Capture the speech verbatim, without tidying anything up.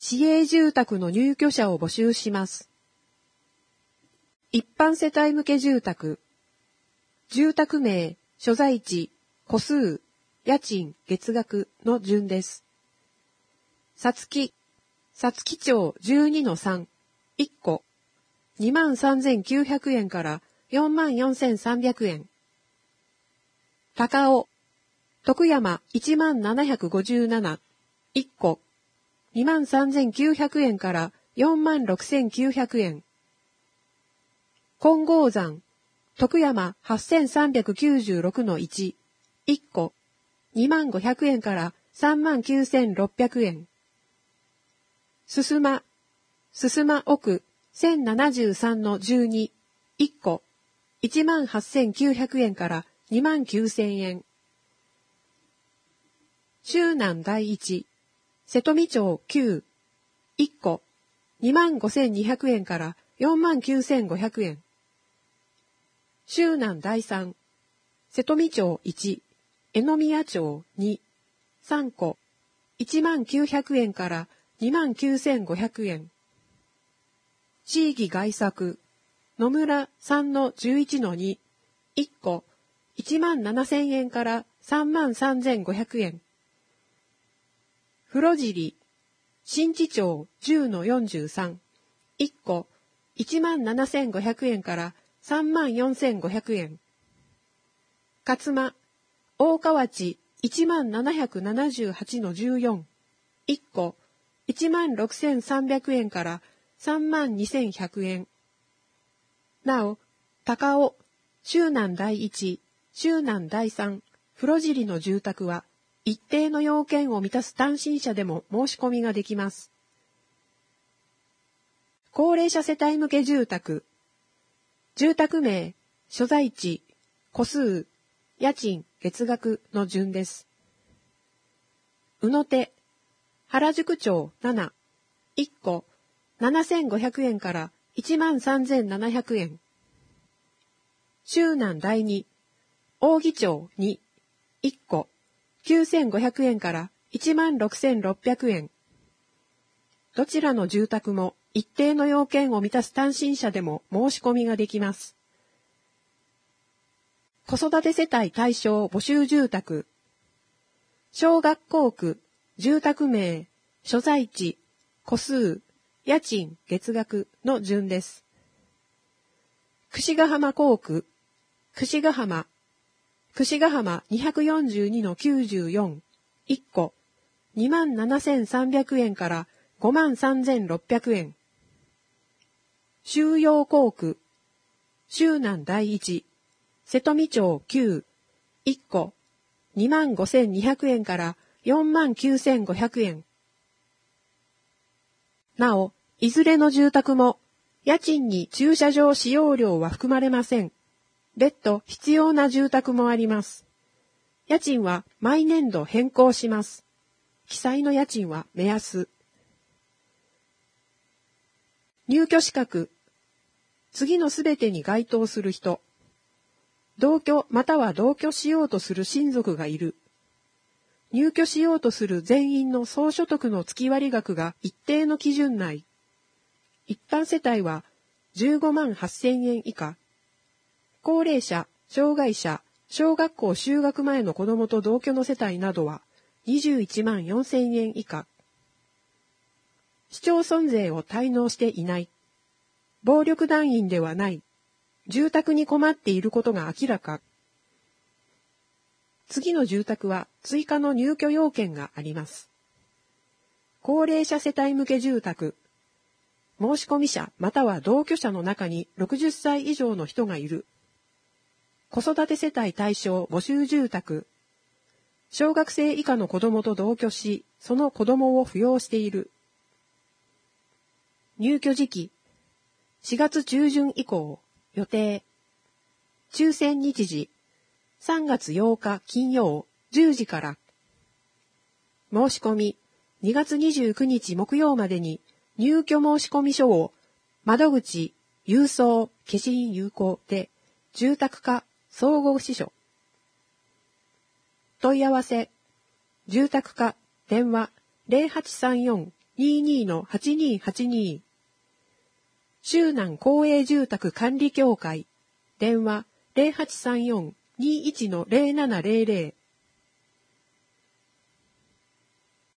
市営住宅の入居者を募集します。一般世帯向け住宅。住宅名、所在地、戸数、家賃、月額の順です。さつき、さつき町 じゅうにのさん、いっこ、にまんさんぜんきゅうひゃくえんからよんまんよんせんさんびゃくえん。高尾、徳山いちまんななひゃくごじゅうなな、いっこ、にまんさんぜんきゅうひゃくえんからよんまんろくせんきゅうひゃくえん。金剛山、徳山はっせんさんびゃくきゅうじゅうろくのいち、いっこ、にまんごひゃくえんからさんまんきゅうせんろっぴゃくえん。すすま、すすま奥せんななじゅうさんのじゅうに、いっこ、いちまんはっせんきゅうひゃくえんからにまんきゅうせんえん。周南第一、瀬戸美町きゅう、いっこ、にまんごせんにひゃくえんからよんまんきゅうせんごひゃくえん。周南第三、瀬戸美町いち、江宮町に、さんこ、いちまんきゅうひゃくえんからにまんきゅうせんごひゃくえん。市議外作、野村さんのじゅういちのに、いっこ、いちまんななせんえんからさんまんさんぜんごひゃくえん。風呂尻、新地町じゅうのよんじゅうさん、いっこ、いちまんななせんごひゃくえんからさんまんよんせんごひゃくえん。勝間、大河内いちまんななひゃくななじゅうはちのじゅうよん、いっこ、いちまんろくせんさんびゃくえんからさんまんにせんひゃくえん。なお、高尾、周南第一、周南第三、風呂尻の住宅は、一定の要件を満たす単身者でも申し込みができます。高齢者世帯向け住宅。住宅名、所在地、戸数、家賃、月額の順です。宇野手、原宿町なな、いっこ、ななせんごひゃくえんからいちまんさんぜんななひゃくえん。周南第二、扇町に、いっこ、きゅうせんごひゃくえんからいちまんろくせんろっぴゃくえん。どちらの住宅も一定の要件を満たす単身者でも申し込みができます。子育て世帯対象募集住宅。小学校区、住宅名、所在地、戸数、家賃、月額の順です。櫛ヶ浜校区、櫛ヶ浜、櫛ヶ浜にひゃくよんじゅうにのきゅうじゅうよん、いっこ、にまんななせんさんびゃくえんからごまんさんぜんろっぴゃくえん。周陽校区、周南第一、瀬戸美町きゅう、いっこ、にまんごせんにひゃくえんからよんまんきゅうせんごひゃくえん。なお、いずれの住宅も、家賃に駐車場使用料は含まれません。別途必要な住宅もあります。家賃は毎年度変更します。記載の家賃は目安。入居資格。次のすべてに該当する人。同居または同居しようとする親族がいる。入居しようとする全員の総所得の月割額が一定の基準内。一般世帯はじゅうごまんはっせんえん以下。高齢者、障害者、小学校就学前の子どもと同居の世帯などはにじゅういちまんよんせんえん以下。市町村税を滞納していない。暴力団員ではない。住宅に困っていることが明らか。次の住宅は追加の入居要件があります。高齢者世帯向け住宅。申込者または同居者の中にろくじゅっさい以上の人がいる。子育て世帯対象募集住宅。小学生以下の子供と同居し、その子供を扶養している。入居時期。しがつ中旬以降。予定。抽選日時。さんがつようか金曜じゅうじから。申し込み。にがつにじゅうくにち木曜までに入居申込書を窓口、郵送、消印有効で住宅課総合支所。問い合わせ。住宅課電話 ゼロはちさんよんにじゅうにのはちにーはちにー。周南公営住宅管理協会。電話ゼロはちさんよん にじゅういちのゼロななゼロゼロ。